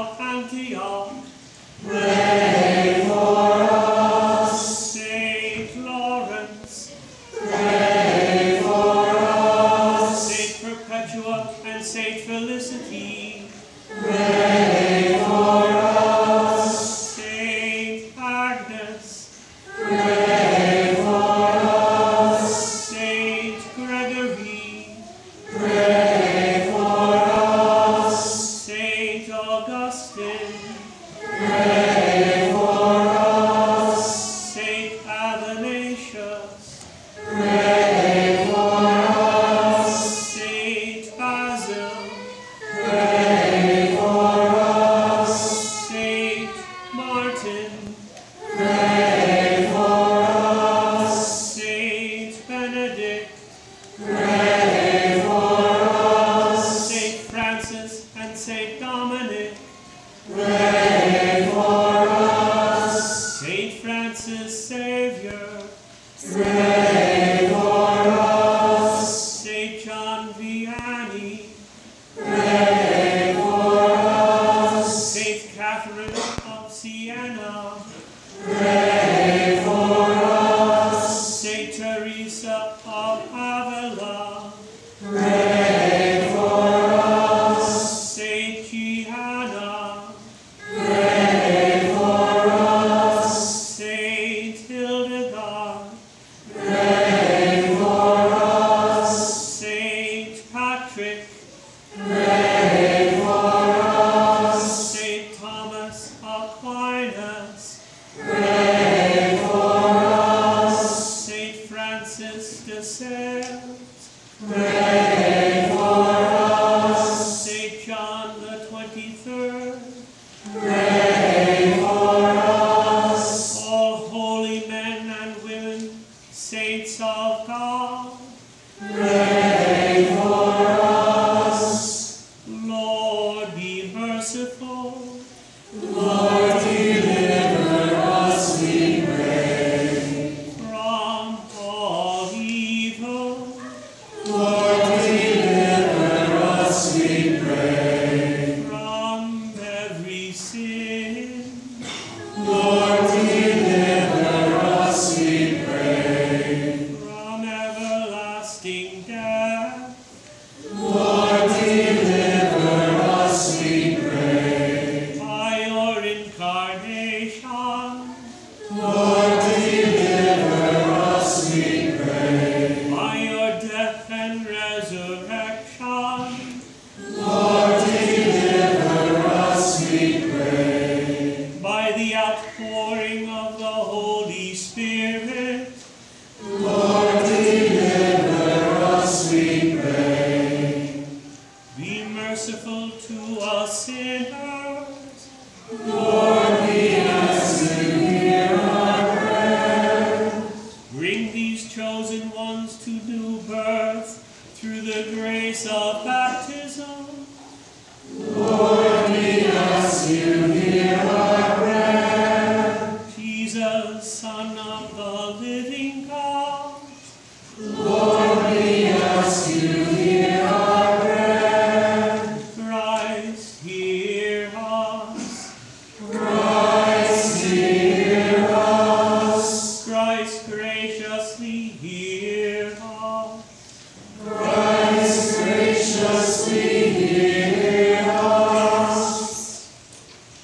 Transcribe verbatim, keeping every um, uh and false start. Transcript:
of Antioch, pray for us. Saint Lawrence, Pray for us. Saint Perpetua and Saint Felicity, Pray for us. Saint Agnes, Pray for us. Saint Gregory, Pray for us. Saint Augustine, Pray for us. Saint Athanasius, Pray for us. Saint Basil, Pray for us. Saint Martin, Pray for us. Saint Benedict, Pray for us. Saint Francis and Saint Dominic, Pray for us. Saint Francis Xavier, Pray for us. Saint John Vianney, Pray for us. Saint Catherine of Siena, Pray for us. Saint Teresa of Avila, Pray for us. Saint Gianna, Pray for us. Saint Hildegard, Pray for us. Saint Patrick, Pray for us. Saint Thomas Aquinas, Pray for us. Saint Francis de Sales, Pray for us. Saint John the twenty-third, Pray for us. all holy men and women, saints of God, Pray for us. Lord be merciful, Lord, deliver us, we pray. from all evil. Lord, deliver us, we pray. From every sin, Lord, deliver us, we pray. from everlasting death, Lord, deliver us, we pray. by your incarnation, Lord, deliver us, we pray. by your death and resurrection, Lord, deliver us, we pray. by the outpouring of the Holy Spirit, Lord, deliver us, we pray. be merciful to us sinners,